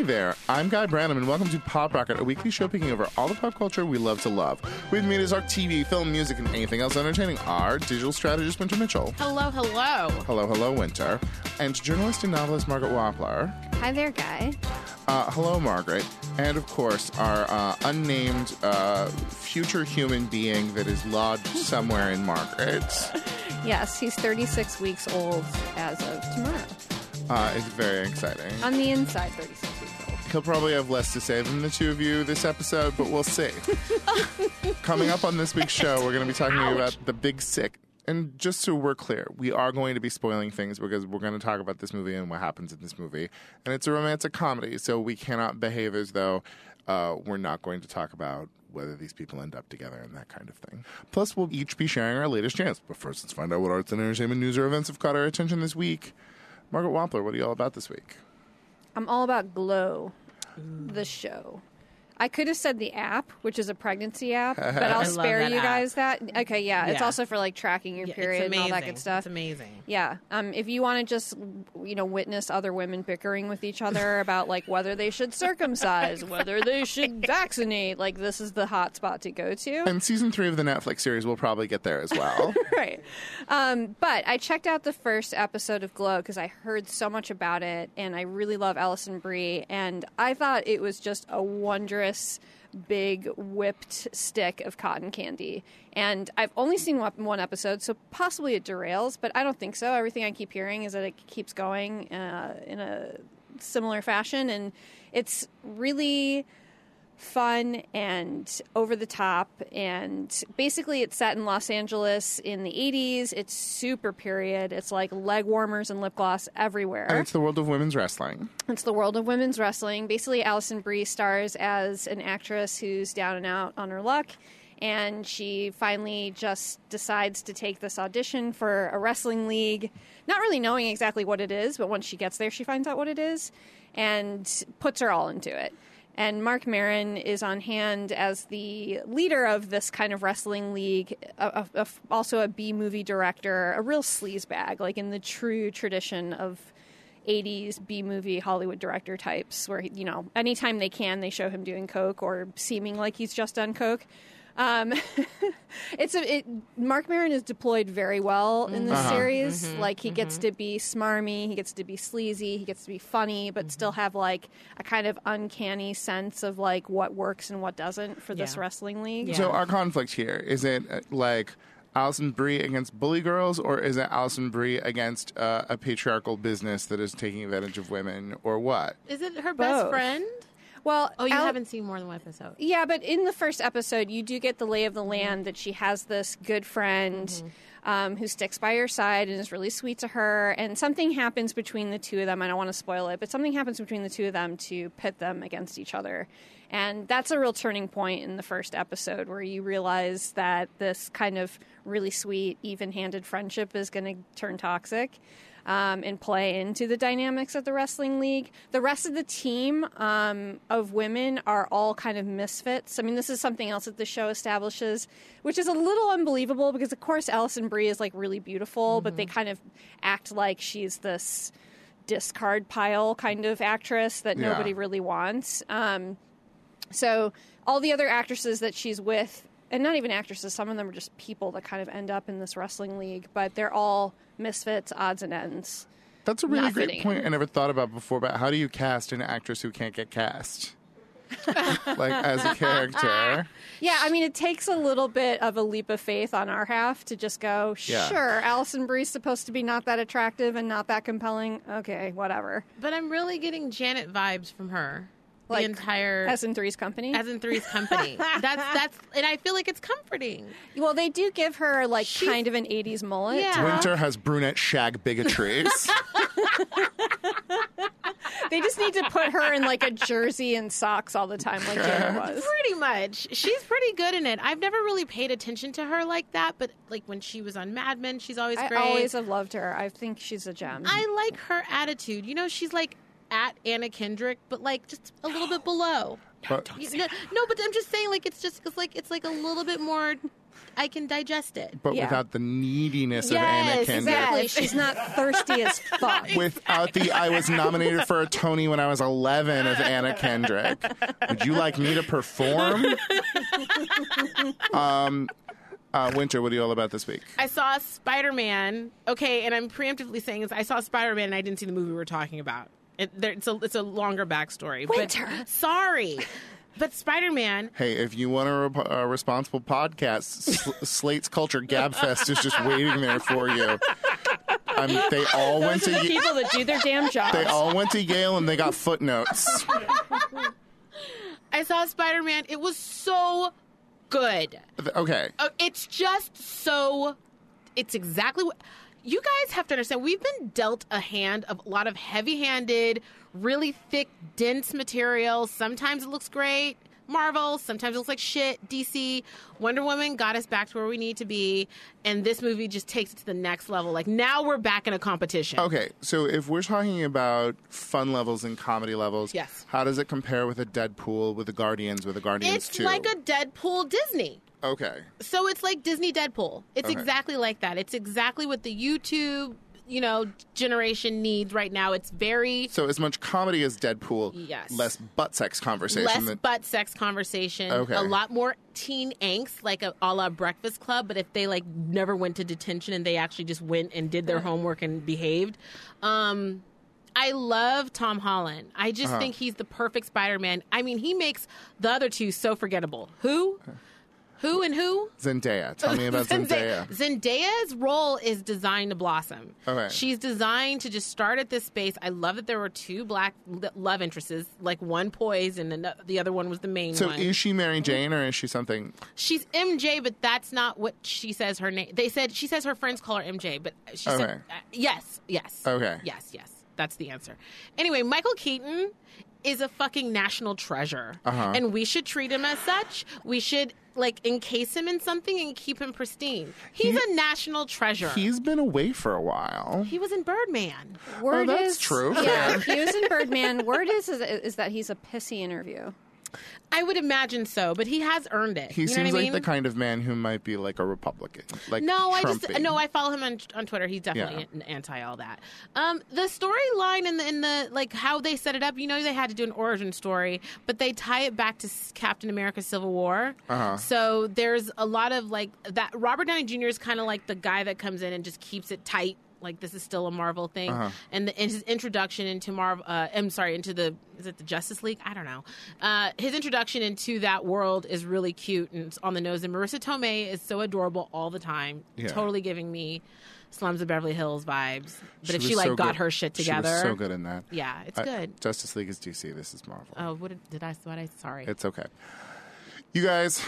there, I'm Guy Branum, and welcome to Pop Rocket, a weekly show picking over all the pop culture we love to love. With me is our TV, film, music, and anything else entertaining, our digital strategist, Winter Mitchell. Hello, hello. Hello, hello, Winter. And journalist and novelist, Margaret Wappler. Hi there, Guy. Hello, Margaret. And, of course, our unnamed future human being that is lodged somewhere in Margaret. Yes, he's 36 weeks old as of tomorrow. It's very exciting. On the inside, 36 weeks old. He'll probably have less to say than the two of you this episode, but we'll see. Coming up on this week's show, we're going to be talking about The Big Sick. And just so we're clear, we are going to be spoiling things because we're going to talk about this movie and what happens in this movie. And it's a romantic comedy, so we cannot behave as though we're not going to talk about whether these people end up together and that kind of thing. Plus, we'll each be sharing our latest chance. But first, let's find out what arts and entertainment news or events have caught our attention this week. Margaret Wappler, what are you all about this week? I'm all about Glow, the show. I could have said the app, which is a pregnancy app, but I'll spare you guys that. Okay, yeah. It's also for like tracking your period and all that good stuff. It's amazing. Yeah. If you want to just, witness other women bickering with each other about like whether they should circumcise, whether they should vaccinate, like this is the hot spot to go to. And season 3 of the Netflix series will probably get there as well. Right. But I checked out the first episode of Glow because I heard so much about it, and I really love Alison Brie, and I thought it was just a wondrous big whipped stick of cotton candy. And I've only seen one episode, so possibly it derails, but I don't think so. Everything I keep hearing is that it keeps going in a similar fashion, and it's really fun and over the top, and basically it's set in Los Angeles in the 80s. It's super period. It's like leg warmers and lip gloss everywhere. And it's the world of women's wrestling. It's the world of women's wrestling. Basically, Alison Brie stars as an actress who's down and out on her luck, and she finally just decides to take this audition for a wrestling league, not really knowing exactly what it is, but once she gets there, she finds out what it is and puts her all into it. And Mark Maron is on hand as the leader of this kind of wrestling league, also a B-movie director, a real sleazebag, like in the true tradition of 80s B-movie Hollywood director types, where, anytime they can, they show him doing coke or seeming like he's just done coke. Mark Maron is deployed very well in this series. He gets to be smarmy, he gets to be sleazy, he gets to be funny, but still have like a kind of uncanny sense of like what works and what doesn't for this wrestling league. Yeah. So our conflict here, is it like Alison Brie against bully girls, or is it Alison Brie against a patriarchal business that is taking advantage of women, or what? Is it her best friend? Well, you haven't seen more than one episode. Yeah, but in the first episode, you do get the lay of the land that she has this good friend who sticks by her side and is really sweet to her. And something happens between the two of them. I don't want to spoil it, but something happens between the two of them to pit them against each other. And that's a real turning point in the first episode, where you realize that this kind of really sweet, even-handed friendship is going to turn toxic. And play into the dynamics of the wrestling league. The rest of the team of women are all kind of misfits. I mean, this is something else that the show establishes, which is a little unbelievable because, of course, Alison Brie is like really beautiful, but they kind of act like she's this discard pile kind of actress that nobody really wants. So all the other actresses that she's with, and not even actresses, some of them are just people that kind of end up in this wrestling league, but they're all misfits, odds and ends. That's a really great point I never thought about before, about how do you cast an actress who can't get cast? Like, as a character. Yeah, I mean, it takes a little bit of a leap of faith on our half to just go, sure, Alison Brie's supposed to be not that attractive and not that compelling. Okay, whatever. But I'm really getting Janet vibes from her. Like, the entire As in Three's Company? As in Three's Company. That's and I feel like it's comforting. Well, they do give her like kind of an 80s mullet. Yeah. Winter has brunette shag bigotries. They just need to put her in like a jersey and socks all the time like Janet was. Pretty much. She's pretty good in it. I've never really paid attention to her like that, but like when she was on Mad Men, she's always great. I always have loved her. I think she's a gem. I like her attitude. She's like at Anna Kendrick, but like just a little bit below. But, No, but I'm just saying, like it's like a little bit more I can digest it. But Yeah. without the neediness Yes, of Anna Kendrick. Exactly. She's not thirsty as fuck. Without the I was nominated for a Tony when I was 11 of Anna Kendrick. Would you like me to perform? Winter, what are you all about this week? I saw Spider-Man. Okay, and I'm preemptively saying this. I saw Spider-Man and I didn't see the movie we're talking about. It's a longer backstory. Winter. But, sorry. But Spider-Man... Hey, if you want a responsible podcast, Slate's Culture Gabfest is just waiting there for you. They all went Those are to the people that do their damn jobs. They all went to Yale and they got footnotes. I saw Spider-Man. It was so good. Okay. It's just so... It's exactly what... You guys have to understand, we've been dealt a hand of a lot of heavy-handed, really thick, dense material. Sometimes it looks great. Marvel. Sometimes it looks like shit. DC. Wonder Woman got us back to where we need to be. And this movie just takes it to the next level. Like, now we're back in a competition. Okay, so if we're talking about fun levels and comedy levels, Yes. How does it compare with a Deadpool, with the Guardians 2? It's like a Deadpool Disney. Okay. So it's like Disney Deadpool. It's Okay. exactly like that. It's exactly what the YouTube, generation needs right now. It's very So as much comedy as Deadpool, Yes. less butt sex conversation. less butt sex conversation. Okay. A lot more teen angst, like a la Breakfast Club. But if they never went to detention and they actually just went and did their homework and behaved. I love Tom Holland. I just think he's the perfect Spider-Man. I mean, he makes the other two so forgettable. Who? Who and who? Zendaya. Tell me about Zendaya. Zenday's role is designed to blossom. Okay. She's designed to just start at this space. I love that there were two black love interests, like one poised and the other one was the main So one. is she Mary Jane or is she something? She's MJ, but that's not what she says her name. She says her friends call her MJ, but she Okay. said yes. Okay. Yes. That's the answer. Anyway, Michael Keaton is a fucking national treasure. And we should treat him as such. We should encase him in something and keep him pristine. He's a national treasure. He's been away for a while. He was in Birdman. Word that's is, true. Yeah, he was in Birdman. Word is that he's a pissy interview. I would imagine so, but he has earned it. He You know seems what I like mean? the kind of man who might be like a Republican. Like No, Trumpy. I follow him on Twitter. He's definitely anti all that. The storyline in the how they set it up, they had to do an origin story, but they tie it back to Captain America: Civil War. So there's a lot of that. Robert Downey Jr. is kind of like the guy that comes in and just keeps it tight. Like this is still a Marvel thing, and his introduction into Marvel. Into the Justice League? I don't know. His introduction into that world is really cute and it's on the nose. And Marissa Tomei is so adorable all the time, totally giving me Slums of Beverly Hills vibes. But if she was so got good. her shit together, She was so good in that. Yeah, it's good. Justice League is DC. This is Marvel. Oh, what did I? Sorry. It's okay. You guys.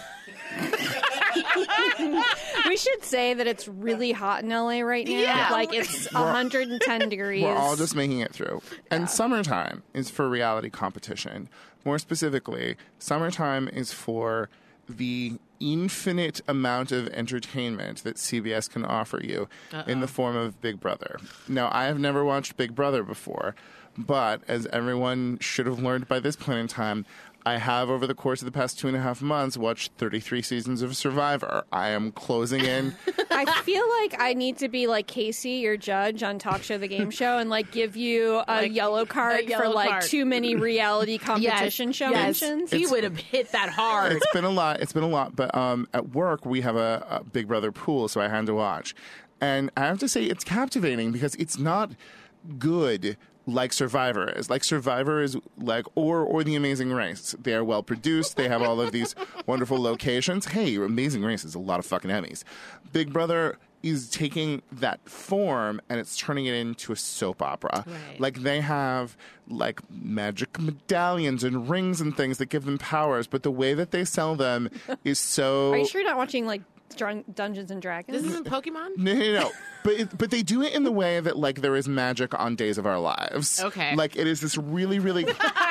We should say that it's really hot in LA right now. Yeah. It's 110 degrees. We're all just making it through. And summertime is for reality competition. More specifically, summertime is for the infinite amount of entertainment that CBS can offer you in the form of Big Brother. Now, I have never watched Big Brother before, but as everyone should have learned by this point in time, I have, over the course of the past 2.5 months, watched 33 seasons of Survivor. I am closing in. I feel like I need to be like Casey, your judge on Talk Show the Game Show, and give you a yellow card yellow for card. too many reality competition show mentions. He would have hit that hard. It's been a lot. But at work, we have a Big Brother pool, so I had to watch. And I have to say, it's captivating because it's not good like Survivor is. Like Survivor is or The Amazing Race. They are well produced. They have all of these wonderful locations. Hey, Amazing Race is a lot of fucking Emmys. Big Brother is taking that form and it's turning it into a soap opera. Right. They have magic medallions and rings and things that give them powers, but the way that they sell them is so... Are you sure you're not watching Dungeons and Dragons? This isn't Pokemon? No. But they do it in the way that there is magic on Days of Our Lives. Okay. It is this really, really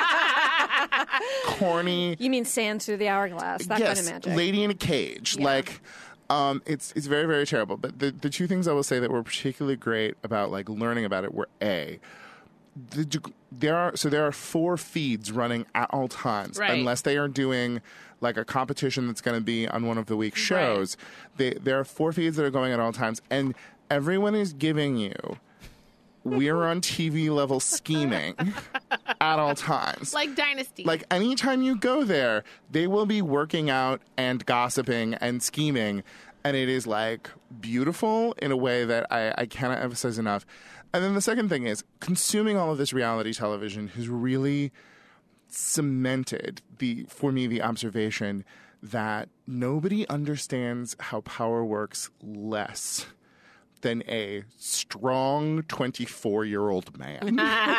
corny. You mean Sands Through the Hourglass? That kind of magic. Lady in a Cage. Yeah. It's very, very terrible. But the two things I will say that were particularly great about learning about it were A, there are 4 feeds running at all times, right. unless they are doing like a competition that's going to be on one of the week's shows. Right. There are 4 feeds that are going at all times, and everyone is giving you we're on TV level scheming at all times. Like Dynasty. Like anytime you go there, they will be working out and gossiping and scheming. And it is like beautiful in a way that I cannot emphasize enough. And then the second thing is consuming all of this reality television has really cemented for me the observation that nobody understands how power works less than a strong 24-year-old man.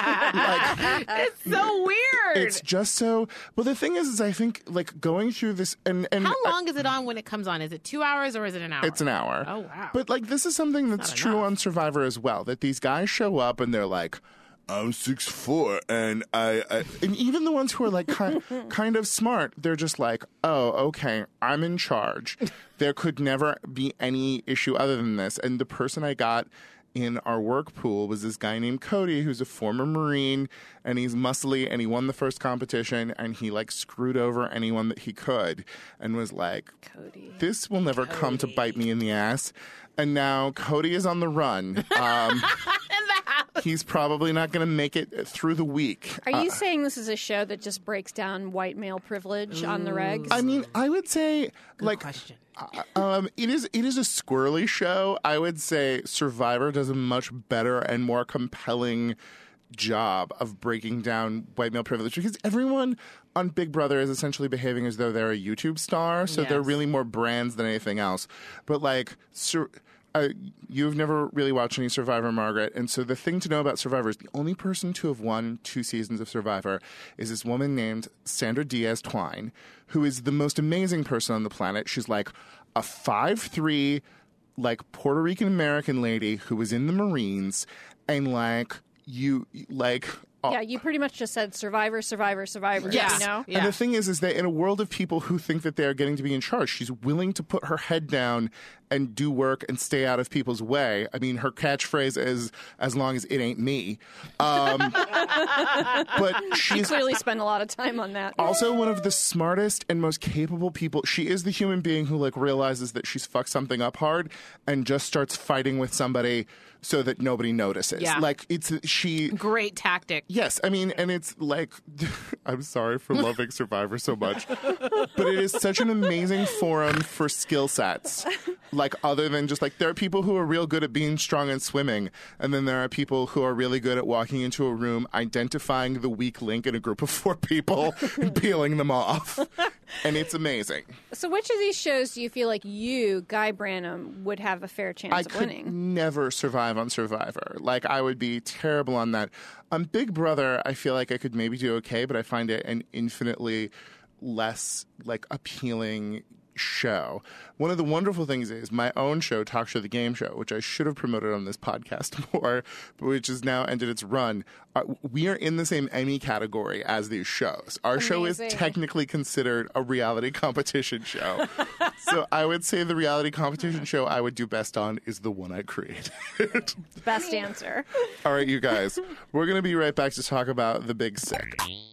It's so weird. It's just so... Well, the thing is I think, like, going through this... and how long is it on when it comes on? Is it 2 hours or is it an hour? It's an hour. Oh, wow. But, like, this is something that's true on Survivor as well, that these guys show up and they're like... I'm 6'4", and and even the ones who are like kind of smart, they're just like, oh, okay, I'm in charge. There could never be any issue other than this. And the person I got in our work pool was this guy named Cody, who's a former Marine, and he's muscly, and he won the first competition, and he like screwed over anyone that he could, and was like, Cody. This will never come to bite me in the ass. And now Cody is on the run. He's probably not going to make it through the week. Are you saying this is a show that just breaks down white male privilege on the regs? I mean, I would say, Good like, question. it is a squirrely show. I would say Survivor does a much better and more compelling job of breaking down white male privilege, because everyone on Big Brother is essentially behaving as though they're a YouTube star, so they're really more brands than anything else. But like, you've never really watched any Survivor, Margaret, and so the thing to know about Survivor is the only person to have won 2 seasons of Survivor is this woman named Sandra Diaz Twine, who is the most amazing person on the planet. She's like a 5'3", like Puerto Rican American lady who was in the Marines, and like you like. Yeah, you pretty much just said Survivor. Yes. You know? And the thing is that in a world of people who think that they are getting to be in charge, she's willing to put her head down and do work and stay out of people's way. I mean, her catchphrase is, as long as it ain't me. But she clearly spent a lot of time on that. Also one of the smartest and most capable people. She is the human being who like realizes that she's fucked something up hard and just starts fighting with somebody so that nobody notices. Yeah. Like, Great tactic. Yes, I mean, and it's like, I'm sorry for loving Survivor so much, but it is such an amazing forum for skill sets. Like, other than just like, there are people who are real good at being strong and swimming, and then there are people who are really good at walking into a room, identifying the weak link in a group of 4 people, and peeling them off. And it's amazing. So which of these shows do you feel like you, Guy Branum, would have a fair chance of winning? I could never survive on Survivor. Like, I would be terrible on that. On Big Brother, I feel like I could maybe do okay, but I find it an infinitely less, like, appealing show. One of the wonderful things is my own show, Talk Show the Game Show, which I should have promoted on this podcast more, but which has now ended its run. We are in the same Emmy category as these shows. Our show is technically considered a reality competition show. So I would say the reality competition show I would do best on is the one I created. Best answer. All right, you guys. We're going to be right back to talk about The Big Sick.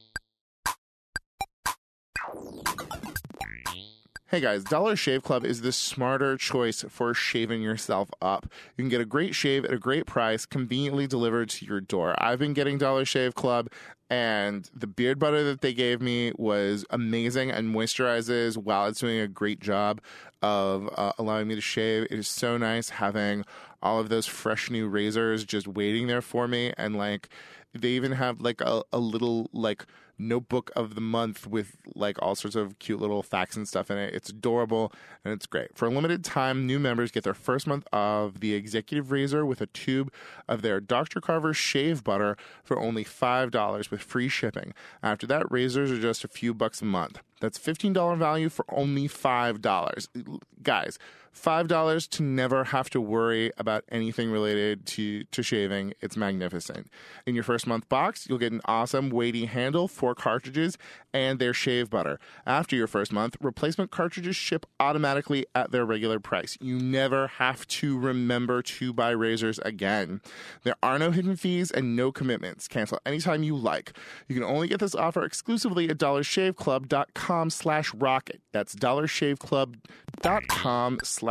Hey guys, Dollar Shave Club is the smarter choice for shaving yourself up. You can get a great shave at a great price, conveniently delivered to your door. I've been getting Dollar Shave Club, and the beard butter that they gave me was amazing and moisturizes while it's doing a great job of allowing me to shave. It is so nice having all of those fresh new razors just waiting there for me, and like they even have like a little like notebook of the month with like all sorts of cute little facts and stuff in it. It's adorable and it's great. For a limited time, new members get their first month of the Executive Razor with a tube of their Dr. Carver shave butter for only $5 with free shipping. After that, razors are just a few bucks a month. That's $15 value for only $5. Guys, $5 to never have to worry about anything related to shaving. It's magnificent. In your first month box, you'll get an awesome weighty handle, 4 cartridges, and their shave butter. After your first month, replacement cartridges ship automatically at their regular price. You never have to remember to buy razors again. There are no hidden fees and no commitments. Cancel anytime you like. You can only get this offer exclusively at dollarshaveclub.com/rocket. That's dollarshaveclub.com/rocket.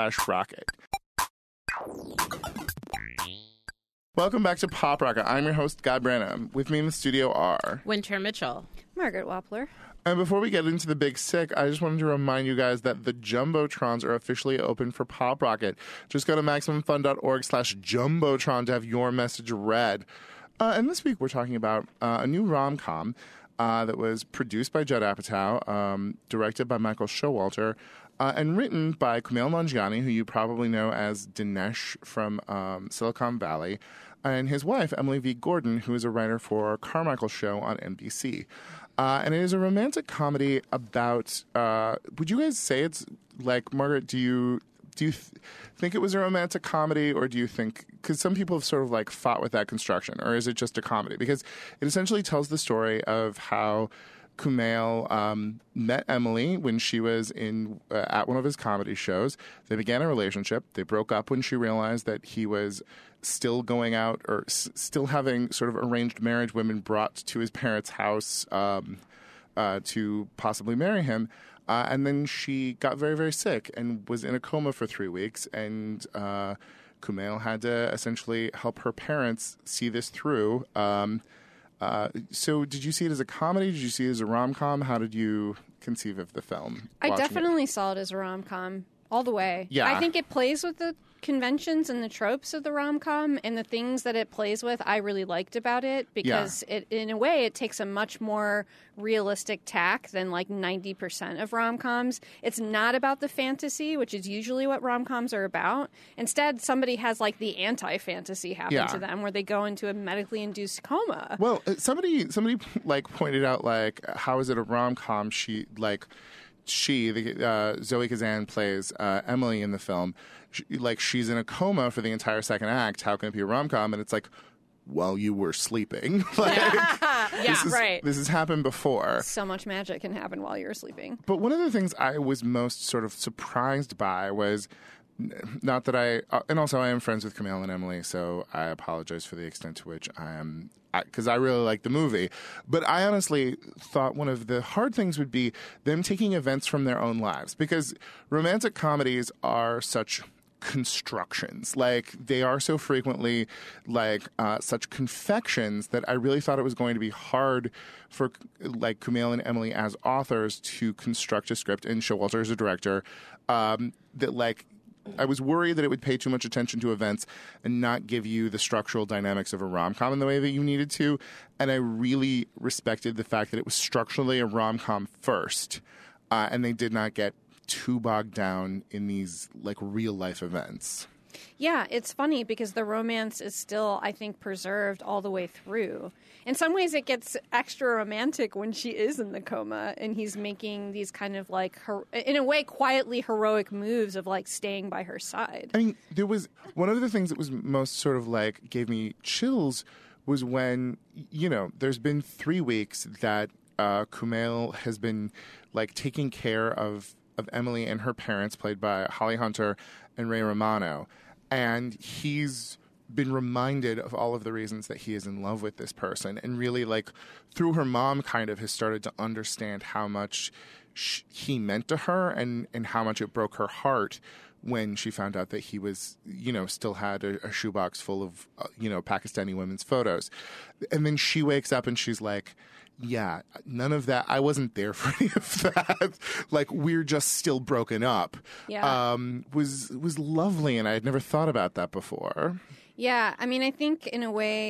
Welcome back to Pop Rocket. I'm your host, Guy Branum. With me in the studio are Winter Mitchell, Margaret Wappler. And before we get into the big sick, I just wanted to remind you guys that the Jumbotrons are officially open for Pop Rocket. Just go to MaximumFun.org/Jumbotron to have your message read. And this week we're talking about a new rom-com that was produced by Judd Apatow, directed by Michael Showalter, and written by Kumail Nanjiani, who you probably know as Dinesh from Silicon Valley, and his wife, Emily V. Gordon, who is a writer for Carmichael's show on NBC. And it is a romantic comedy about, would you guys say it's, like, Margaret, do you think it was a romantic comedy, or do you think, because some people have sort of like fought with that construction, or is it just a comedy? Because it essentially tells the story of how Kumail met Emily when she was at one of his comedy shows. They began a relationship. They broke up when she realized that he was still going out, or still having sort of arranged marriage women brought to his parents' house to possibly marry him. And then she got very, very sick and was in a coma for 3 weeks. And Kumail had to essentially help her parents see this through. So did you see it as a comedy? Did you see it as a rom-com? How did you conceive of the film? I definitely saw it as a rom-com all the way. Yeah. I think it plays with the conventions and the tropes of the rom-com, and the things that it plays with I really liked about it, because it, in a way, it takes a much more realistic tack than like 90% of rom-coms. It's not about the fantasy, which is usually what rom-coms are about. Instead, somebody has like the anti-fantasy happen to them, where they go into a medically induced coma. Well, somebody like pointed out, like, how is it a rom-com? Zoe Kazan plays Emily in the film. She's in a coma for the entire second act. How can it be a rom-com? And it's like, well, you were sleeping. This has happened before. So much magic can happen while you're sleeping. But one of the things I was most sort of surprised by was, not that and also I am friends with Kumail and Emily, so I apologize for the extent to which I am, because I really like the movie. But I honestly thought one of the hard things would be them taking events from their own lives, because romantic comedies are such constructions. Like, they are so frequently like such confections that I really thought it was going to be hard for like Kumail and Emily as authors to construct a script, and Showalter as a director, that like, I was worried that it would pay too much attention to events and not give you the structural dynamics of a rom-com in the way that you needed to. And I really respected the fact that it was structurally a rom-com first, and they did not get too bogged down in these like real life events. Yeah, it's funny because the romance is still, I think, preserved all the way through. In some ways, it gets extra romantic when she is in the coma and he's making these kind of like, in a way, quietly heroic moves of like staying by her side. I mean, there was one of the things that was most sort of like gave me chills was when, you know, there's been 3 weeks that Kumail has been like taking care of Emily and her parents, played by Holly Hunter and Ray Romano. And he's been reminded of all of the reasons that he is in love with this person. And really, like, through her mom, kind of has started to understand how much he meant to her, and how much it broke her heart when she found out that he was, you know, still had a shoebox full of, Pakistani women's photos. And then she wakes up and she's like, yeah, none of that. I wasn't there for any of that. Like, we're just still broken up. Yeah. Was lovely, and I had never thought about that before. Yeah, I mean, I think in a way,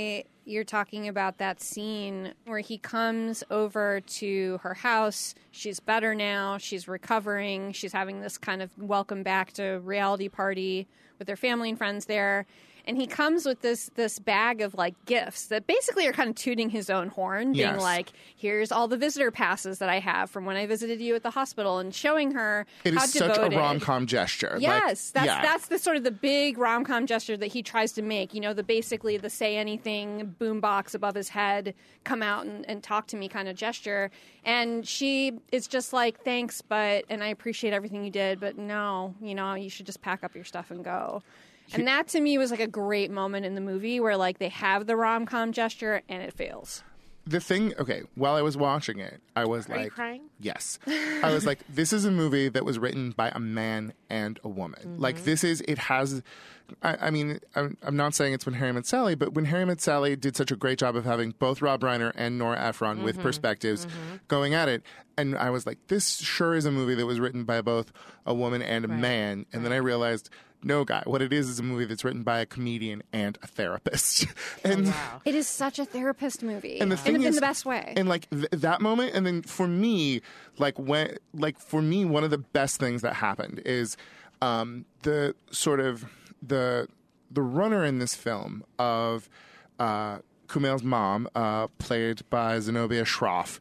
You're talking about that scene where he comes over to her house. She's better now. She's recovering. She's having this kind of welcome back to reality party with her family and friends there. And he comes with this bag of, like, gifts that basically are kind of tooting his own horn, being like, here's all the visitor passes that I have from when I visited you at the hospital, and showing her it how is devoted. such a rom-com gesture. Yes, like, that's the sort of the big rom-com gesture that he tries to make. You know, basically the say anything boombox above his head, come out and talk to me kind of gesture. And she is just like, thanks, and I appreciate everything you did, but no, you should just pack up your stuff and go. And that, to me, was like a great moment in the movie where, like, they have the rom-com gesture and it fails. The thing, while I was watching it, I was Are you crying? Yes. I was like, this is a movie that was written by a man and a woman. Mm-hmm. Like, I mean, I'm not saying it's When Harry Met Sally, but When Harry Met Sally did such a great job of having both Rob Reiner and Nora Ephron with perspectives going at it. And I was like, this sure is a movie that was written by both a woman and a man. And then I realized, no, guy, what it is a movie that's written by a comedian and a therapist. And it is such a therapist movie, and the thing is, in the best way. And like that moment, and then for me, one of the best things that happened is the sort of the runner in this film of Kumail's mom, played by Zenobia Shroff,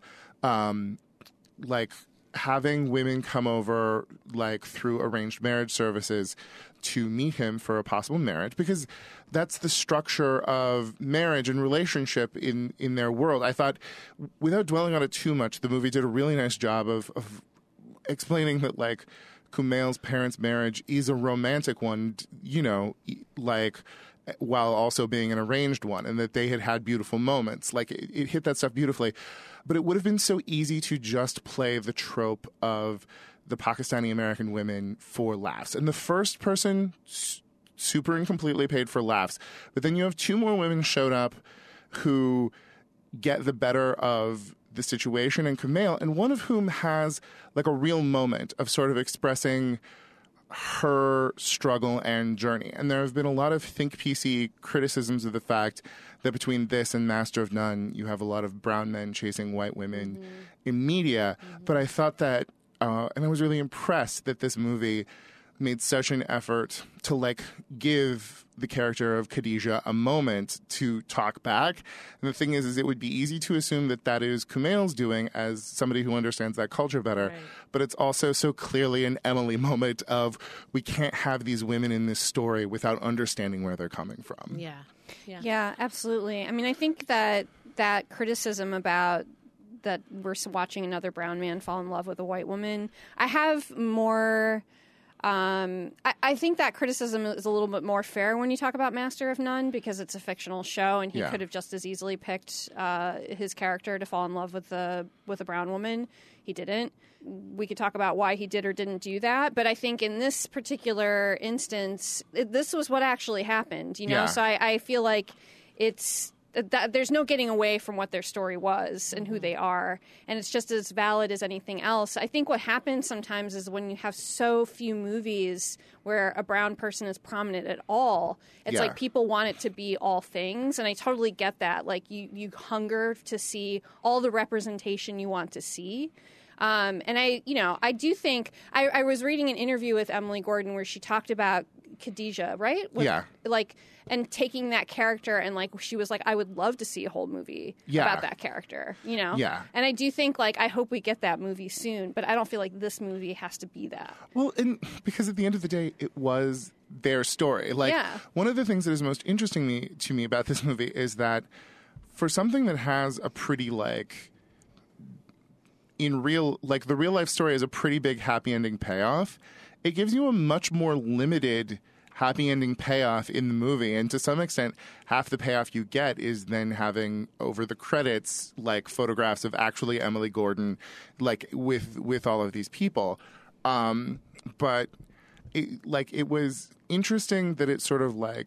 like having women come over like through arranged marriage services to meet him for a possible marriage, because that's the structure of marriage and relationship in their world. I thought, without dwelling on it too much, the movie did a really nice job of explaining that, like, Kumail's parents' marriage is a romantic one, like, while also being an arranged one, and that they had beautiful moments. Like, it hit that stuff beautifully. But it would have been so easy to just play the trope of the Pakistani-American women for laughs. And the first person, super and completely paid for laughs. But then you have two more women showed up who get the better of the situation and Kumail, and one of whom has, like, a real moment of sort of expressing her struggle and journey. And there have been a lot of think piecey criticisms of the fact that between this and Master of None, you have a lot of brown men chasing white women in media. But I thought that, and I was really impressed that this movie made such an effort to, like, give the character of Khadijah a moment to talk back. And the thing is it would be easy to assume that is Kumail's doing as somebody who understands that culture better. Right. But it's also so clearly an Emily moment of, we can't have these women in this story without understanding where they're coming from. Yeah, absolutely. I mean, I think that criticism about that we're watching another brown man fall in love with a white woman, I have more... I think that criticism is a little bit more fair when you talk about Master of None, because it's a fictional show, and he could have just as easily picked his character to fall in love with a brown woman. He didn't. We could talk about why he did or didn't do that, but I think in this particular instance, this was what actually happened. So I feel like it's. There's no getting away from what their story was and who they are, and it's just as valid as anything else. I think what happens sometimes is when you have so few movies where a brown person is prominent at all, it's like people want it to be all things, and I totally get that. Like, you hunger to see all the representation you want to see. And I do think I was reading an interview with Emily Gordon where she talked about Khadijah, right? And taking that character, and, like, she was like, I would love to see a whole movie about that character, Yeah. And I do think, like, I hope we get that movie soon, but I don't feel like this movie has to be that. Well, and because at the end of the day, it was their story. Like, one of the things that is most interesting to me about this movie is that for something that has a pretty, like, the real life story is a pretty big happy ending payoff, it gives you a much more limited happy ending payoff in the movie. And to some extent, half the payoff you get is then having over the credits, like, photographs of actually Emily Gordon, like, with all of these people. But it was interesting that it sort of, like,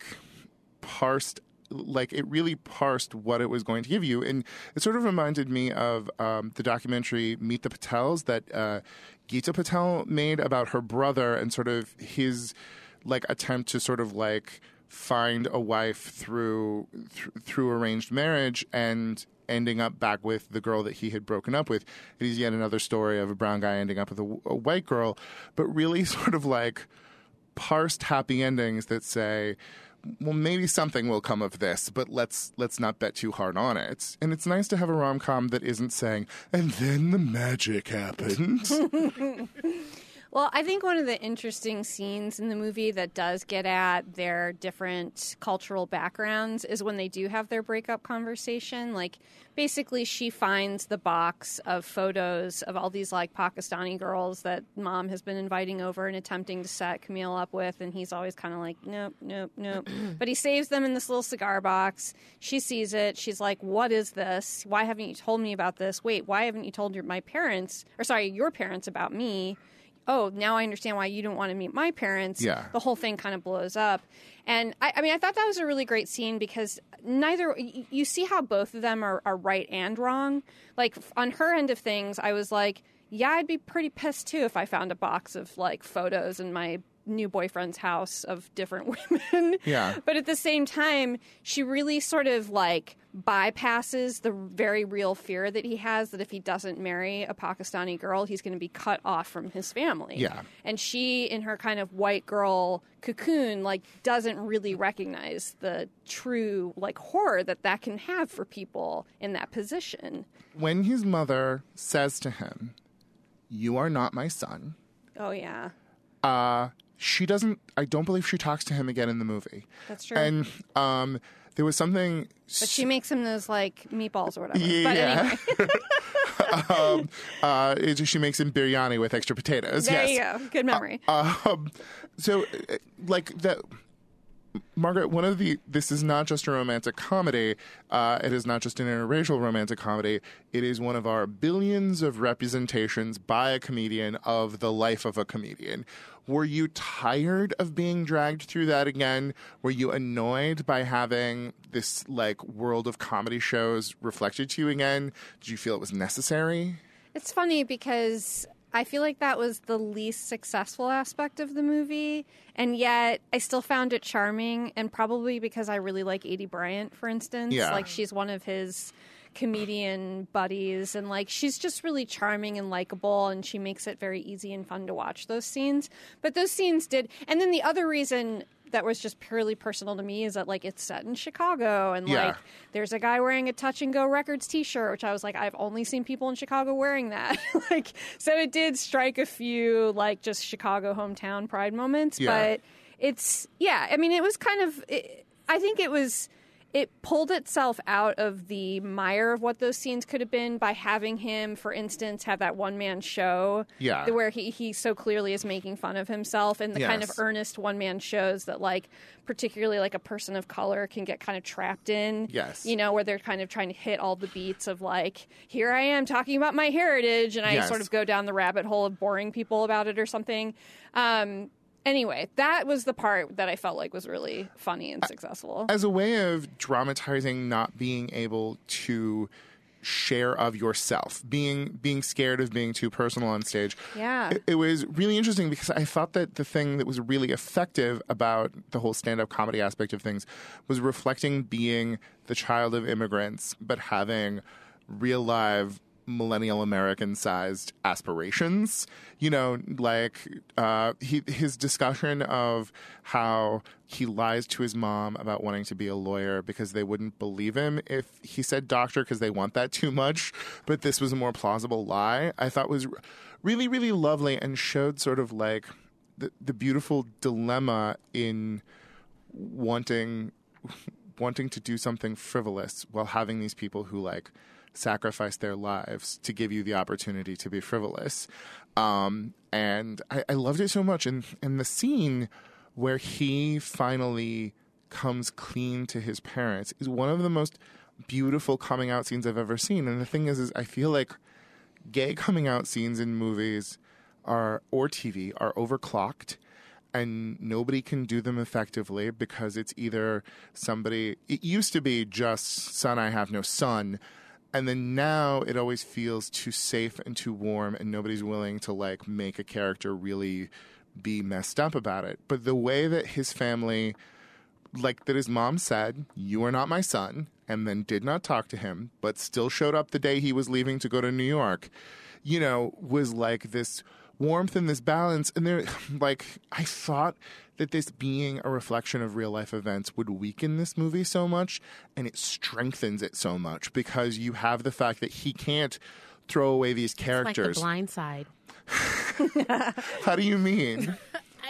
it really parsed what it was going to give you. And it sort of reminded me of the documentary Meet the Patels that Geeta Patel made about her brother and sort of his, like, attempt to sort of, like, find a wife through arranged marriage and ending up back with the girl that he had broken up with. It is yet another story of a brown guy ending up with a white girl, but really sort of like parsed happy endings that say, well, maybe something will come of this, but let's not bet too hard on it. And it's nice to have a rom-com that isn't saying, and then the magic happened. Well, I think one of the interesting scenes in the movie that does get at their different cultural backgrounds is when they do have their breakup conversation. Like, basically, she finds the box of photos of all these, like, Pakistani girls that mom has been inviting over and attempting to set Camille up with, and he's always kind of like, nope, nope, nope. But he saves them in this little cigar box. She sees it. She's like, what is this? Why haven't you told me about this? Wait, why haven't you told your parents about me? Oh, now I understand why you don't want to meet my parents. Yeah. The whole thing kind of blows up. And I mean, I thought that was a really great scene because you see how both of them are right and wrong. Like, on her end of things, I was like, yeah, I'd be pretty pissed too if I found a box of, like, photos in my new boyfriend's house of different women. Yeah. But at the same time, she really sort of, like, bypasses the very real fear that he has that if he doesn't marry a Pakistani girl, he's going to be cut off from his family. Yeah. And she, in her kind of white girl cocoon, like, doesn't really recognize the true, like, horror that can have for people in that position. When his mother says to him, "You are not my son," Oh, yeah. I don't believe she talks to him again in the movie. That's true. And there was something... But she makes him those, like, meatballs or whatever. Yeah. But anyway. She makes him biryani with extra potatoes. There yes. you go. Good memory. So, like, that... Margaret, this is not just a romantic comedy. It is not just an interracial romantic comedy. It is one of our billions of representations by a comedian of the life of a comedian. Were you tired of being dragged through that again? Were you annoyed by having this, like, world of comedy shows reflected to you again? Did you feel it was necessary? It's funny because I feel like that was the least successful aspect of the movie, and yet I still found it charming, and probably because I really like Aidy Bryant, for instance. Yeah. Like, she's one of his comedian buddies, and, like, she's just really charming and likable, and she makes it very easy and fun to watch those scenes. But those scenes did... And then the other reason that was just purely personal to me is that, like, it's set in Chicago, and like there's a guy wearing a Touch and Go Records t-shirt, which I was like, I've only seen people in Chicago wearing that. Like, so it did strike a few, like, just Chicago hometown pride moments. But it's I mean, it was kind of I think it pulled itself out of the mire of what those scenes could have been by having him, for instance, have that one-man show where he so clearly is making fun of himself, and the kind of earnest one-man shows that, like, particularly, like, a person of color can get kind of trapped in. Yes. You know, where they're kind of trying to hit all the beats of, like, here I am talking about my heritage, and I sort of go down the rabbit hole of boring people about it or something. Anyway, that was the part that I felt like was really funny and successful. As a way of dramatizing not being able to share of yourself, being scared of being too personal on stage. Yeah. It was really interesting because I thought that the thing that was really effective about the whole stand-up comedy aspect of things was reflecting being the child of immigrants, but having real live millennial American-sized aspirations. You know, like his discussion of how he lies to his mom about wanting to be a lawyer because they wouldn't believe him if he said doctor because they want that too much, but this was a more plausible lie, I thought was really, really lovely and showed sort of like the beautiful dilemma in wanting to do something frivolous while having these people who, like, sacrifice their lives to give you the opportunity to be frivolous. And I loved it so much. And the scene where he finally comes clean to his parents is one of the most beautiful coming out scenes I've ever seen. And the thing is I feel like gay coming out scenes in movies or TV are overclocked, and nobody can do them effectively because it's either it used to be just son, I have no son. And then now it always feels too safe and too warm, and nobody's willing to, like, make a character really be messed up about it. But the way that his family, like that his mom said, "You are not my son," and then did not talk to him, but still showed up the day he was leaving to go to New York, you know, was like this warmth and this balance. And there, like, I thought that this being a reflection of real life events would weaken this movie so much, and it strengthens it so much because you have the fact that he can't throw away these characters. It's like The Blind Side. How do you mean?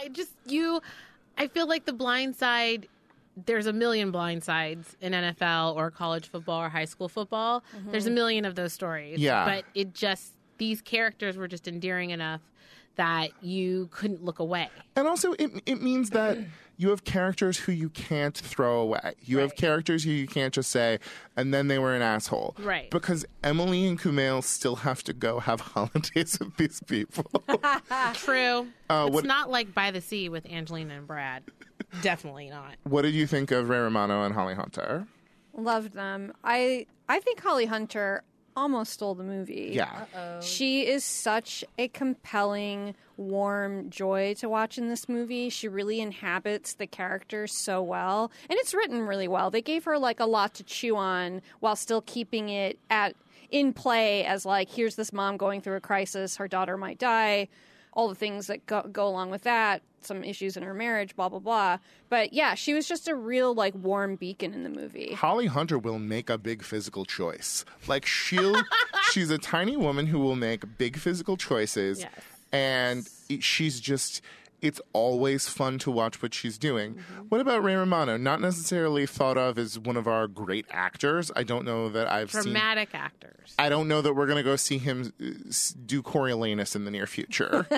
I feel like The Blind Side, there's a million blind sides in NFL or college football or high school football. Mm-hmm. There's a million of those stories. Yeah. But these characters were just endearing enough that you couldn't look away. And also, it means that you have characters who you can't throw away. You have characters who you can't just say, and then they were an asshole. Right. Because Emily and Kumail still have to go have holidays with these people. True. It's not like By the Sea with Angelina and Brad. Definitely not. What did you think of Ray Romano and Holly Hunter? Loved them. I think Holly Hunter almost stole the movie. Yeah. Uh-oh. She is such a compelling, warm joy to watch in this movie. She really inhabits the characters so well. And it's written really well. They gave her like a lot to chew on while still keeping it in play as like, here's this mom going through a crisis, her daughter might die, all the things that go along with that, some issues in her marriage, blah, blah, blah. But yeah, she was just a real like warm beacon in the movie. Holly Hunter will make a big physical choice. Like she's a tiny woman who will make big physical choices. Yes. And she's just, it's always fun to watch what she's doing. Mm-hmm. What about Ray Romano? Not necessarily thought of as one of our great actors. I don't know that I've seen... Dramatic actors. I don't know that we're going to go see him do Coriolanus in the near future.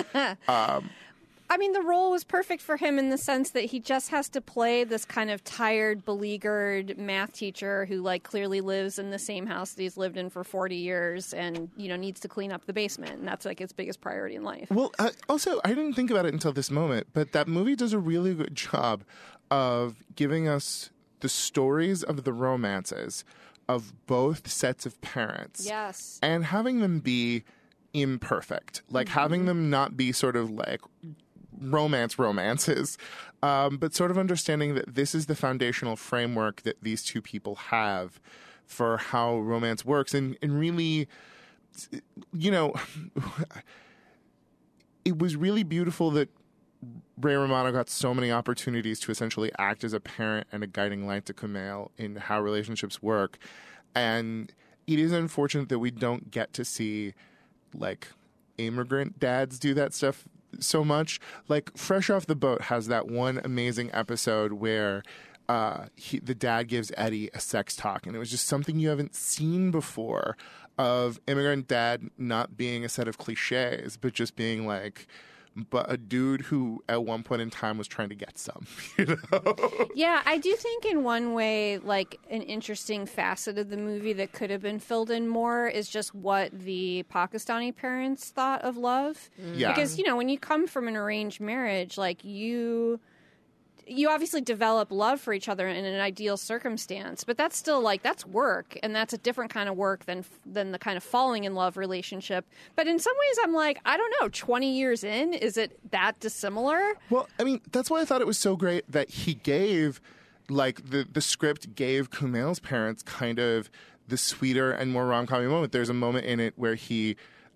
I mean, the role was perfect for him in the sense that he just has to play this kind of tired, beleaguered math teacher who, like, clearly lives in the same house that he's lived in for 40 years and, you know, needs to clean up the basement. And that's, like, his biggest priority in life. Well, also, I didn't think about it until this moment, but that movie does a really good job of giving us the stories of the romances of both sets of parents. Yes. And having them be imperfect. Like, having them not be sort of, like... romances, but sort of understanding that this is the foundational framework that these two people have for how romance works. And really, you know, it was really beautiful that Ray Romano got so many opportunities to essentially act as a parent and a guiding light to Kumail in how relationships work. And it is unfortunate that we don't get to see, like, immigrant dads do that stuff so much. Like, Fresh Off the Boat has that one amazing episode where the dad gives Eddie a sex talk, and it was just something you haven't seen before of immigrant dad not being a set of cliches, but just being like, but a dude who at one point in time was trying to get some, you know? Yeah, I do think in one way, like, an interesting facet of the movie that could have been filled in more is just what the Pakistani parents thought of love. Yeah. Because, you know, when you come from an arranged marriage, like, you obviously develop love for each other in an ideal circumstance, but that's still like, that's work, and that's a different kind of work than the kind of falling in love relationship. But in some ways I'm like, I don't know, 20 years in, is it that dissimilar? Well, I mean, that's why I thought it was so great that he gave, like, the script gave Kumail's parents kind of the sweeter and more rom-com moment. There's a moment in it where he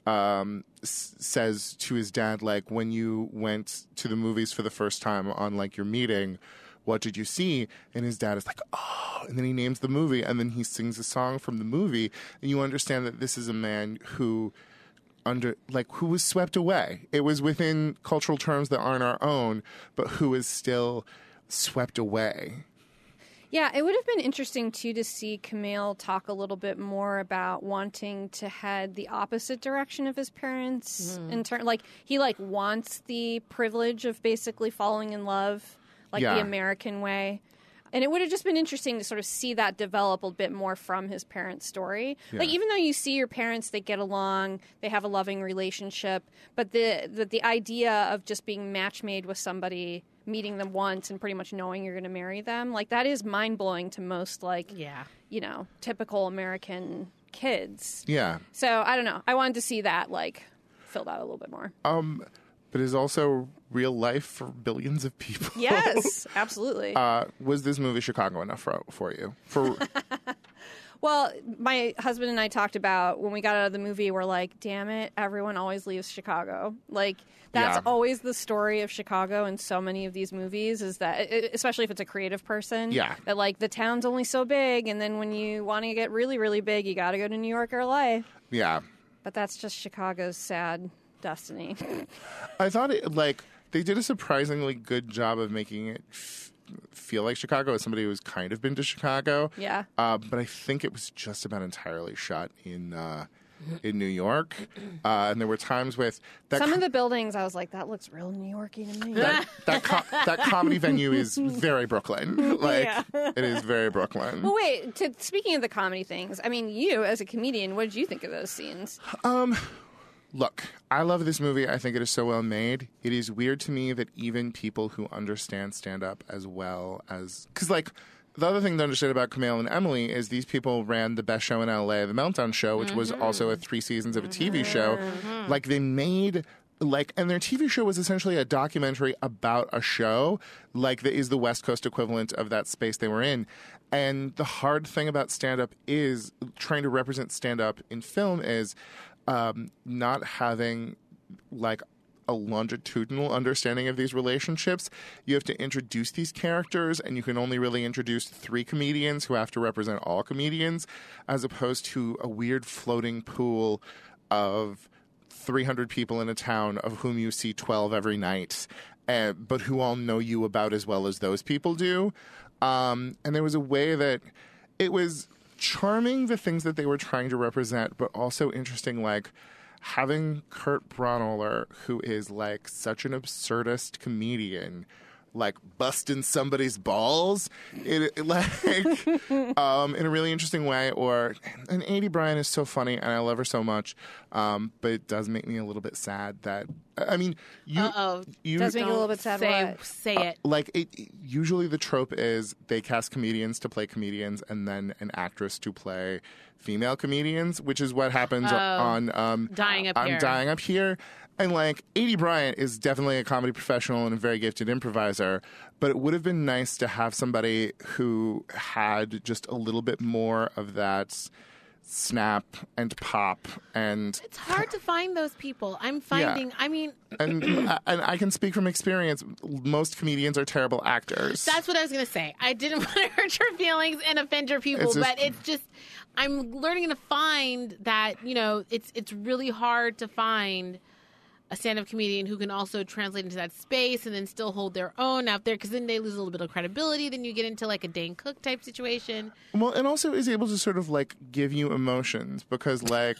says to his dad, like, when you went to the movies for the first time on, like, your meeting, what did you see? And his dad is like, oh, and then he names the movie, and then he sings a song from the movie, and you understand that this is a man who who was swept away. It was within cultural terms that aren't our own, but who is still swept away. Yeah, it would have been interesting, too, to see Kumail talk a little bit more about wanting to head the opposite direction of his parents. He wants the privilege of basically falling in love, the American way. And it would have just been interesting to sort of see that develop a bit more from his parents' story. Yeah. Like, even though you see your parents, they get along, they have a loving relationship, but the idea of just being match made with somebody, meeting them once and pretty much knowing you're going to marry them, like, that is mind-blowing to most, you know, typical American kids. Yeah. So, I don't know. I wanted to see that, like, filled out a little bit more. but is also real life for billions of people. Yes, absolutely. Was this movie Chicago enough for you? Well, my husband and I talked about when we got out of the movie, we're like, damn it, everyone always leaves Chicago. Like, that's always the story of Chicago in so many of these movies, is that, especially if it's a creative person, that, like, the town's only so big, and then when you want to get really, really big, you got to go to New York or LA. Yeah. But that's just Chicago's sad destiny. I thought they did a surprisingly good job of making it feel like Chicago as somebody who's kind of been to Chicago. Yeah. But I think it was just about entirely shot in New York. And there were times with that some of the buildings, I was like, that looks real New Yorky to me. That comedy venue is very Brooklyn. It is very Brooklyn. Well, wait, speaking of the comedy things, I mean, you as a comedian, what did you think of those scenes? Look, I love this movie. I think it is so well made. It is weird to me that even people who understand stand-up as well as... Because, like, the other thing to understand about Kumail and Emily is these people ran the best show in L.A., The Meltdown Show, which was also a 3 seasons of a TV show. Like, they made... and their TV show was essentially a documentary about a show, like that is the West Coast equivalent of that space they were in. And the hard thing about stand-up is trying to represent stand-up in film is not having like a longitudinal understanding of these relationships. You have to introduce these characters, and you can only really introduce 3 comedians who have to represent all comedians, as opposed to a weird floating pool of 300 people in a town of whom you see 12 every night, but who all know you about as well as those people do. And there was a way that it was charming, the things that they were trying to represent, but also interesting, like having Kurt Braunohler, who is like such an absurdist comedian, like busting somebody's balls in a really interesting way. And Aidy Bryant is so funny, and I love her so much. But it does make me a little bit sad that, I mean, you does make you a little bit sad. Say it. Like usually the trope is they cast comedians to play comedians, and then an actress to play female comedians, which is what happens on Dying Up Here. And, like, Aidy Bryant is definitely a comedy professional and a very gifted improviser, but it would have been nice to have somebody who had just a little bit more of that snap and pop. And it's hard to find those people. I'm finding, I mean... And I can speak from experience. Most comedians are terrible actors. That's what I was going to say. I didn't want to hurt your feelings and offend your people, but it's just... I'm learning to find that, you know, it's really hard to find a stand-up comedian who can also translate into that space and then still hold their own out there, because then they lose a little bit of credibility. Then you get into like a Dane Cook type situation. Well, and also is able to sort of like give you emotions, because like,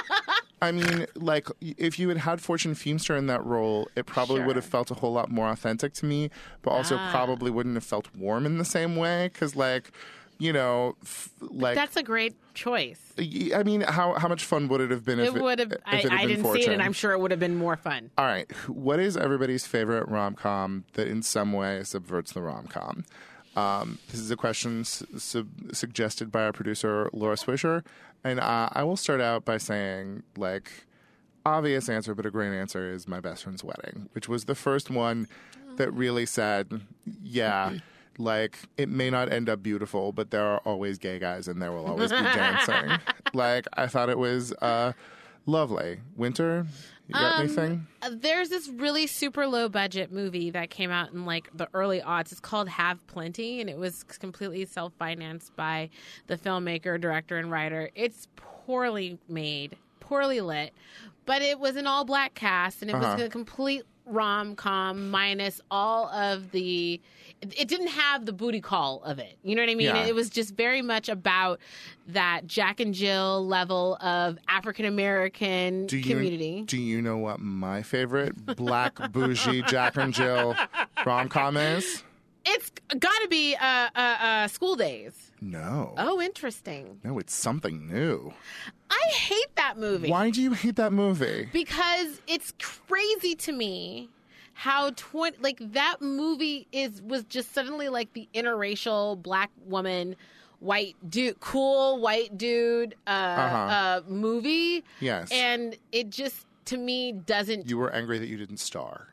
I mean, like if you had Fortune Feimster in that role, it probably would have felt a whole lot more authentic to me, but also probably wouldn't have felt warm in the same way, because like, you know, like that's a great choice. I mean, how much fun would it have been if it would have? I didn't see it, and I'm sure it would have been more fun. All right, what is everybody's favorite rom-com that in some way subverts the rom-com? This is a question suggested by our producer Laura Swisher, and I will start out by saying, like, obvious answer, but a great answer is My Best Friend's Wedding, which was the first one that really said, yeah. Like, it may not end up beautiful, but there are always gay guys and there will always be dancing. Like, I thought it was lovely. Winter, you got anything? There's this really super low budget movie that came out in like the early aughts. It's called Have Plenty, and it was completely self-financed by the filmmaker, director, and writer. It's poorly made, poorly lit, but it was an all-black cast, and it was a complete rom-com minus all of the... It didn't have the booty call of it. You know what I mean? Yeah. It was just very much about that Jack and Jill level of African-American community. Do you know what my favorite black bougie Jack and Jill rom-com is? It's got to be School Days. No. Oh, interesting. No, it's something new. I hate that movie. Why do you hate that movie? Because it's crazy to me how that movie was just suddenly like the interracial black woman, white dude, cool white dude movie. Yes. And it just to me, doesn't... You were angry that you didn't star.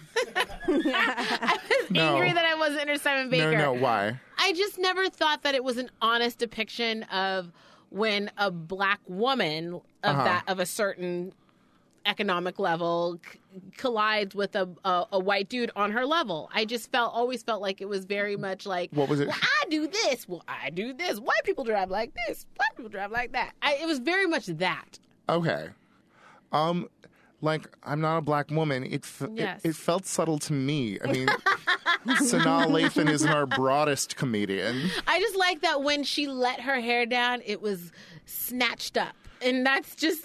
I was angry that I wasn't Enter Simon Baker. No, why? I just never thought that it was an honest depiction of when a black woman of a certain economic level collides with a white dude on her level. I just always felt like it was very much like, what was it? Well, I do this. Well, I do this. White people drive like this. Black people drive like that. It was very much that. Okay. Like, I'm not a black woman. It felt subtle to me. I mean, Sanaa Lathan isn't our broadest comedian. I just like that when she let her hair down, it was snatched up. And that's just,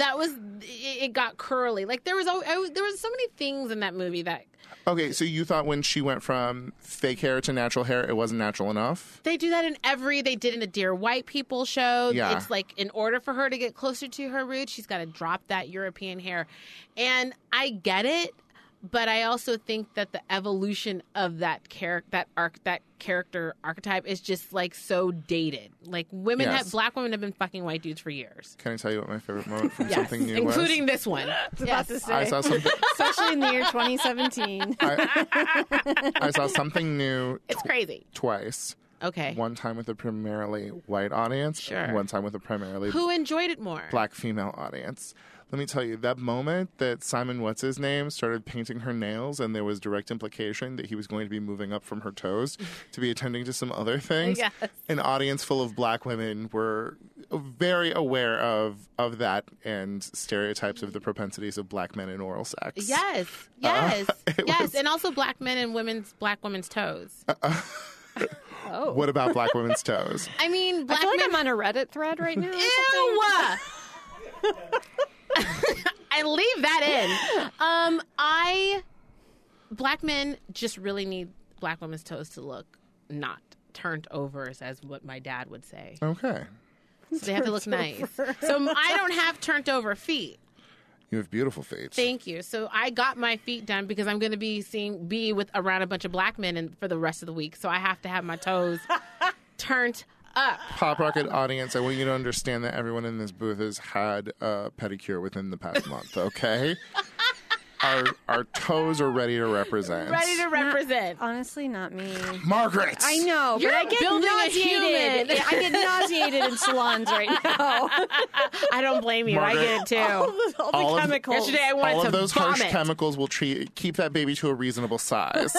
it got curly. Like, there was so many things in that movie that... Okay, so you thought when she went from fake hair to natural hair, it wasn't natural enough? They do that they did in the Dear White People show. Yeah. It's like, in order for her to get closer to her roots, she's got to drop that European hair. And I get it, but I also think that the evolution of that character archetype is just like so dated. Like black women have been fucking white dudes for years. Can I tell you what my favorite moment from Something New was? Including this one. About to say. I saw something. Especially in the year 2017. I saw Something New. It's crazy. Twice. Okay. One time with a primarily white audience. Sure. One time with a primarily Who enjoyed it more? black female audience. Let me tell you, that moment that Simon What's-His-Name started painting her nails and there was direct implication that he was going to be moving up from her toes to be attending to some other things, Yes. an audience full of black women were very aware of that and stereotypes of the propensities of black men in oral sex. Yes. And also black men and black women's toes. Oh. What about black women's toes? I mean, black I feel like men... I'm on a Reddit thread right now. Ew! I leave that in. Black men just really need black women's toes to look not turned over, as what my dad would say. Okay. So they have to look nice. So I don't have turned over feet. You have beautiful feet. Thank you. So I got my feet done because I'm going to be around a bunch of black men for the rest of the week. So I have to have my toes turned up. Pop Rocket audience, I want you to understand that everyone in this booth has had a pedicure within the past month, okay? Our toes are ready to represent. Honestly, not me. Margaret! I know, You're but I get building a nauseated. human. I get nauseated in salons right now. I don't blame you. Margaret, I get it too. All the chemicals. Yesterday I wanted All to of those vomit. harsh chemicals will keep that baby to a reasonable size.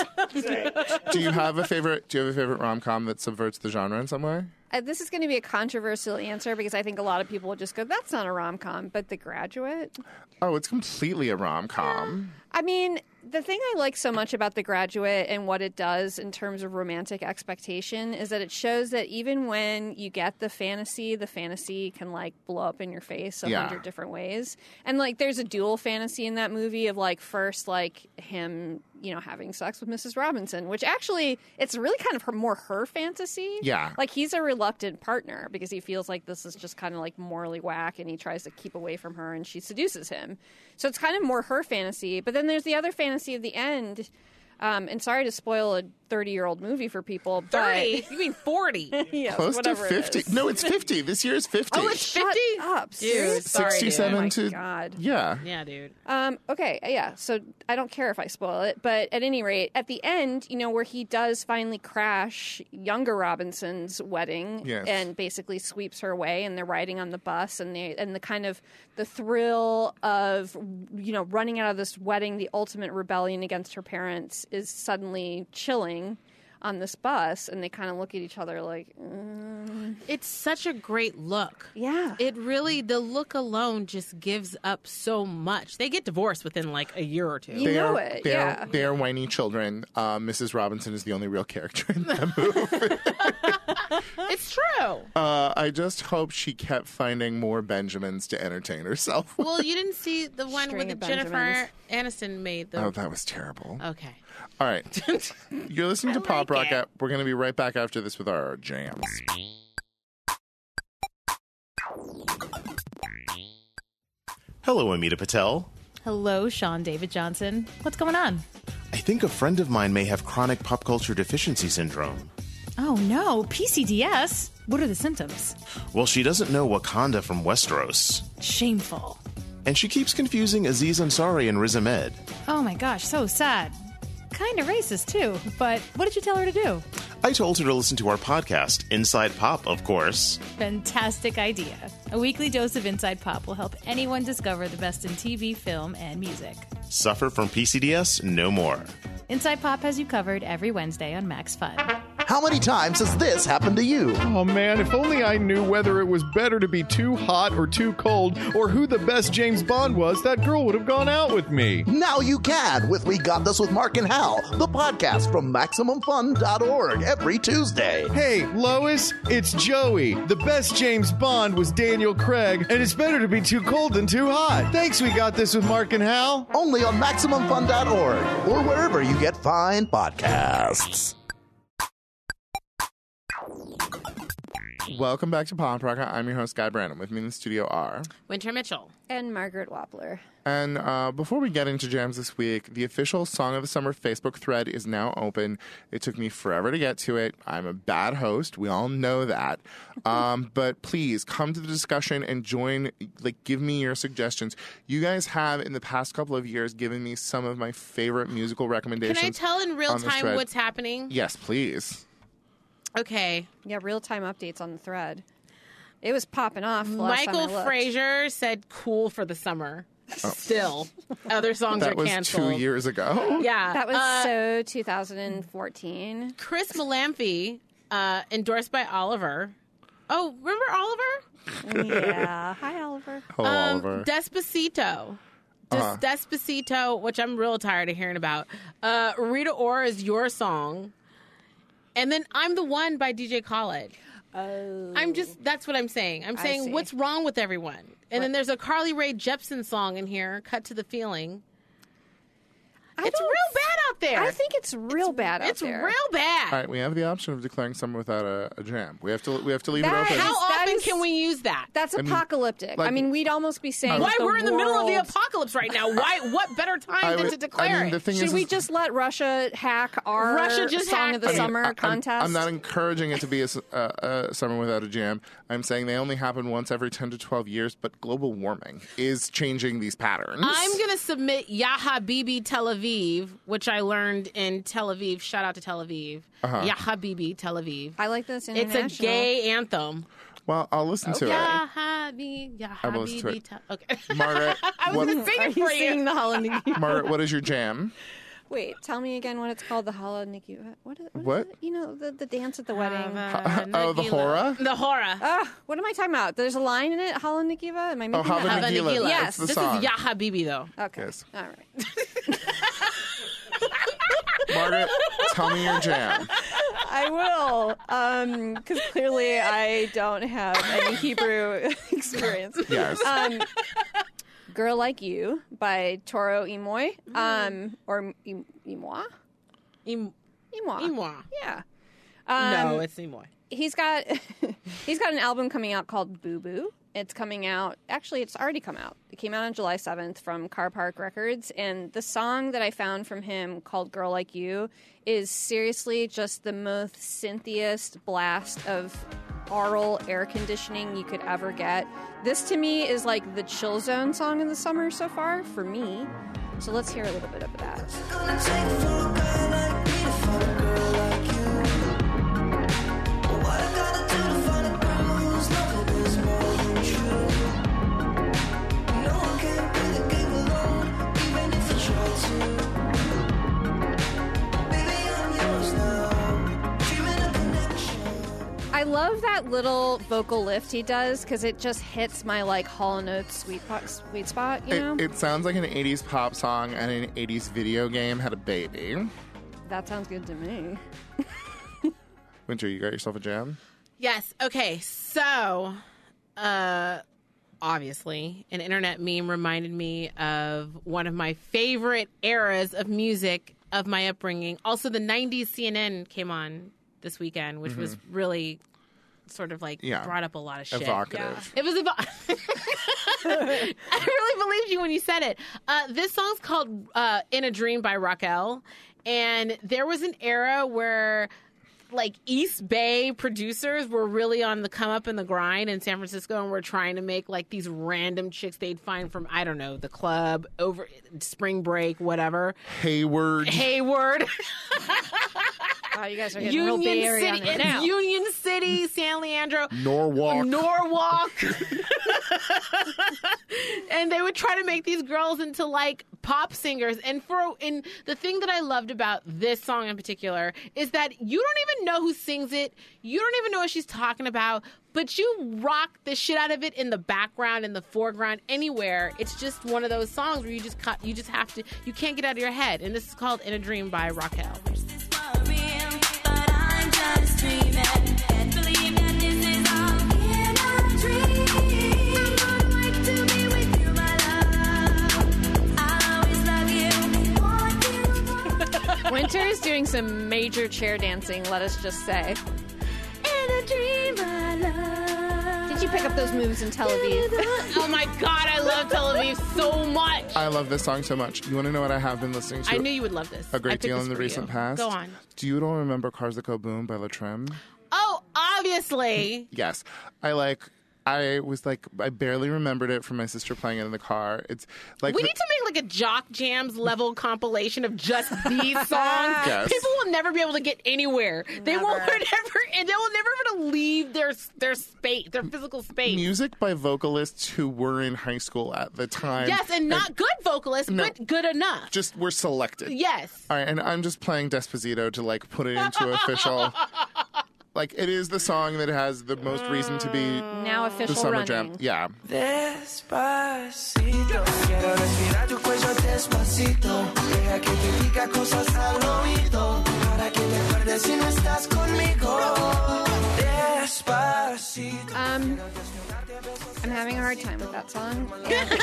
Do you have a favorite rom-com that subverts the genre in some way? This is going to be a controversial answer because I think a lot of people will just go, that's not a rom-com, but The Graduate. Oh, it's completely a rom-com. I mean, the thing I like so much about The Graduate and what it does in terms of romantic expectation is that it shows that even when you get the fantasy can like blow up in your face 100 different ways. And like there's a dual fantasy in that movie of like first like him, having sex with Mrs. Robinson, which actually it's really kind of more her fantasy. Yeah. Like he's a reluctant partner because he feels like this is just kind of like morally whack and he tries to keep away from her and she seduces him. So it's kind of more her fantasy. But then there's the other fantasy of the end. And sorry to spoil a 30-year-old movie for people, but 30? You mean 40? Yes, Close to 50. No, it's 50. This year is 50. Oh, it's 50? Up, Dude, sorry, 67 dude. to... Oh my God. Yeah. Yeah, dude. Okay, yeah, so I don't care if I spoil it, but at any rate, at the end, where he does finally crash younger Robinson's wedding and basically sweeps her away, and they're riding on the bus, and the kind of the thrill of, running out of this wedding, the ultimate rebellion against her parents is suddenly chilling on this bus, and they kind of look at each other like, It's such a great look. Yeah. It really, the look alone just gives up so much. They get divorced within like a year or two. You know it, yeah. They are whiny children. Mrs. Robinson is the only real character in that movie. It's true. I just hope she kept finding more Benjamins to entertain herself with. Well, you didn't see the one String with of Jennifer Aniston made the... Oh, that was terrible. Okay. All right. You're listening to Pop Rocket. We're going to be right back after this with our jams. Hello, Amita Patel. Hello, Sean David Johnson. What's going on? I think a friend of mine may have chronic pop culture deficiency syndrome. Oh no, PCDS? What are the symptoms? Well, she doesn't know Wakanda from Westeros. Shameful. and she keeps confusing Aziz Ansari and Riz Ahmed. Oh my gosh, so sad. Kind of racist, too. But what did you tell her to do? I told her to listen to our podcast, Inside Pop, of course. Fantastic idea. A weekly dose of Inside Pop will help anyone discover the best in TV, film, and music. Suffer from PCDS no more. Inside Pop has you covered every Wednesday on Max Fun. How many times has this happened to you? Oh man, if only I knew whether it was better to be too hot or too cold, or who the best James Bond was, that girl would have gone out with me. Now you can with We Got This with Mark and Hal, the podcast from MaximumFun.org every Tuesday. Hey, Lois, it's Joey. The best James Bond was Daniel Craig, and it's better to be too cold than too hot. Thanks, We Got This with Mark and Hal. Only on MaximumFun.org or wherever you get fine podcasts. Welcome back to Pop Rocket. I'm your host, Guy Brandon. With me in the studio are... Winter Mitchell. And Margaret Wappler. And before we get into jams this week, the official Song of the Summer Facebook thread is now open. It took me forever to get to it. I'm a bad host. We all know that. But please come to the discussion and join, give me your suggestions. You guys have, in the past couple of years, given me some of my favorite musical recommendations. Can I tell in real time what's happening? Yes, please. Okay. Yeah, real-time updates on the thread. It was popping off last time I Michael looked. Frazier said cool for the summer. Still. Other songs That are was canceled. 2 years ago. Yeah. That was so 2014. Chris Malamphy, endorsed by Oliver. Oh, remember Oliver? Yeah. Hi, Oliver. Hello, Oliver. Despacito. Despacito, which I'm real tired of hearing about. Rita Ora's Your Song. And then I'm the One by DJ Khaled. Oh. That's what I'm saying. I'm saying, see. what's wrong with everyone? And then there's a Carly Rae Jepsen song in here, Cut to the Feeling. It's real bad out there. I think it's real bad out It's there. real bad. All right, we have the option of declaring summer without a jam. We have to leave That it open. is- How often is- can we use that? That's apocalyptic. like- I mean, we'd almost be saying Why the we're in the middle of the world- apocalypse right now? Why? What better time than to declare the it? thing Should is, we just let Russia hack our Russia just Song hacked of the it. Summer contest? I'm not encouraging it to be a summer without a jam. I'm saying they only happen once every 10 to 12 years, but global warming is changing these patterns. I'm going to submit Ya Habibi Tel Aviv, which I learned in Tel Aviv. Shout out to Tel Aviv. Ya Habibi Tel Aviv. I like this It's international. a gay anthem. Well, I'll listen to Ya it. Habibi, Ya I will listen to Habibi it. Tel... Okay. Margaret, I was going to sing Are it you for singing you. the Halaniki? Margaret, what is your jam? Wait, tell me again what it's called. The Halaniki. What is What? it? You know, the dance at the wedding. Oh, the hora? The hora. What am I talking about? There's a line in it. Halanikiva. Am I making Hava that up? Nagila. Nagila. Yes. That's the This song. is Ya Habibi, though. Okay. Yes. All right. Margaret, tell me your jam. I will, because clearly I don't have any Hebrew experience. Yes. Girl Like You by Toro Imoy, or Imoy? Im- Imoy. Imwa. Yeah. No, it's Imoy. He's got an album coming out called Boo Boo. It's coming out. Actually, it's already come out. It came out on July 7th from Car Park Records. And the song that I found from him called Girl Like You is seriously just the most synthiest blast of aural air conditioning you could ever get. This to me is like the chill zone song in the summer so far for me. So let's hear a little bit of that. I love that little vocal lift he does because it just hits my like Hall & Oates sweet spot, you know? It sounds like an 80s pop song and an 80s video game had a baby. That sounds good to me. Winter, you got yourself a jam? Yes. Okay. So, obviously, an internet meme reminded me of one of my favorite eras of music of my upbringing. Also, the 90s CNN came on this weekend, which was really sort of like brought up a lot of shit. Evocative. It was I really believed you when you said it. This song's called In a Dream by Raquel. And there was an era where like East Bay producers were really on the come up and the grind in San Francisco and were trying to make like these random chicks they'd find from, I don't know, the club, over spring break, whatever. Hayward. Wow, you guys are getting real Bay Area on it now. Union City, San Leandro. Norwalk. And they would try to make these girls into like pop singers. And the thing that I loved about this song in particular is that you don't even know who sings it. You don't even know what she's talking about, but you rock the shit out of it in the background, in the foreground, anywhere. It's just one of those songs where you just have to, you can't get out of your head. And this is called In a Dream by Raquel. Winter is doing some major chair dancing, let us just say. In a dream I love. Did you pick up those moves in Tel Aviv? Oh my God, I love Tel Aviv so much. I love this song so much. You want to know what I have been listening to? I knew you would love this. A great deal in the recent past. Go on. Do you all remember Cars That Go Boom by Latrim? Oh, obviously. Yes. I barely remembered it from my sister playing it in the car. It's like we need to make like a Jock Jams level compilation of just these songs. Yes. People will never be able to get anywhere. They will never be able to leave their space, their physical space. Music by vocalists who were in high school at the time. Yes, and not good vocalists, but good enough. Just were selected. Yes. All right, and I'm just playing Despacito to like put it into official. Like, it is the song that has the most reason to be now official the summer running. jam. Yeah. Despacito, quiero respirar tu cuello despacito, deja que te diga cosas al oído, para que te acuerdes si no estás conmigo. Despacito. I'm having a hard time with that song.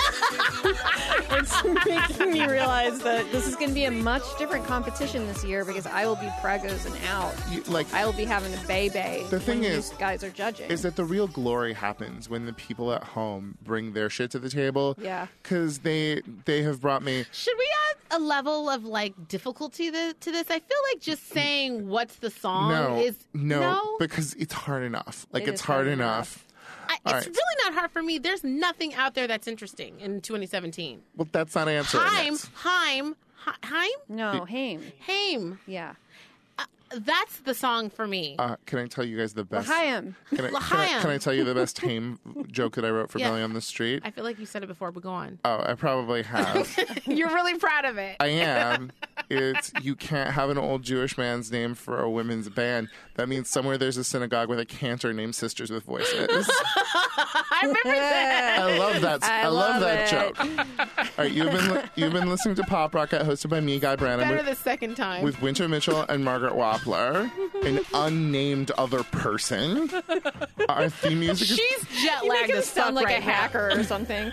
It's making me realize that this is going to be a much different competition this year because I will be pregos and out. I will be having a bay. The thing is, these guys are judging. Is that the real glory happens when the people at home bring their shit to the table. Yeah. Because they have brought me. Should we add a level of like difficulty to this? I feel like just saying what's the song is no, because it's hard enough. Like it's hard enough. It's really not hard for me. There's nothing out there that's interesting in 2017. Well, that's not answering it. Haim? No, Haim. Yeah. That's the song for me. Can I tell you guys the best? L'chaim. Can I tell you the best Haim joke that I wrote for Billy on the Street? I feel like you said it before, but go on. Oh, I probably have. You're really proud of it. I am. It's you can't have an old Jewish man's name for a women's band. That means somewhere there's a synagogue with a cantor named Sisters with Voices. I remember that. I love that. I love that joke. All right, you've been listening to Pop Rocket, hosted by me, Guy Branum. Better the second time. With Winter Mitchell and Margaret Wappler, an unnamed other person. Our theme music is... She's jet-lagged as fuck sound like right a hacker or something.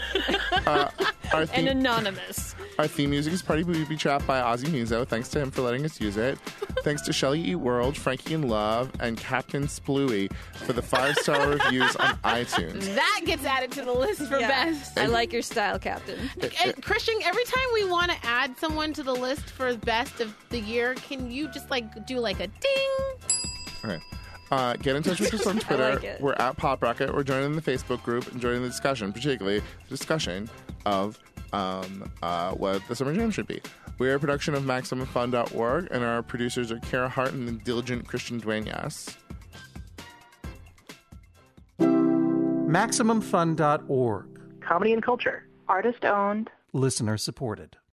And anonymous. Our theme music is Party Booby Trap by Ozzy Muzo. Thanks to him for letting us use it. Thanks to Shelly Eat World, Frankie in Love, and Captain Splooey for the 5-star reviews on iTunes. That gets added to the list for best. I like your style, Captain. And Christian, every time we want to add someone to the list for best of the year, can you just like do like a ding? Okay. Get in touch with us on Twitter. like it. We're at Pop Rocket. We're joining the Facebook group and joining the discussion, particularly the discussion of what the Summer Jam should be. We're a production of MaximumFun.org, and our producers are Kara Hart and the diligent Christian Duenas. MaximumFun.org. Comedy and culture. Artist owned. Listener supported.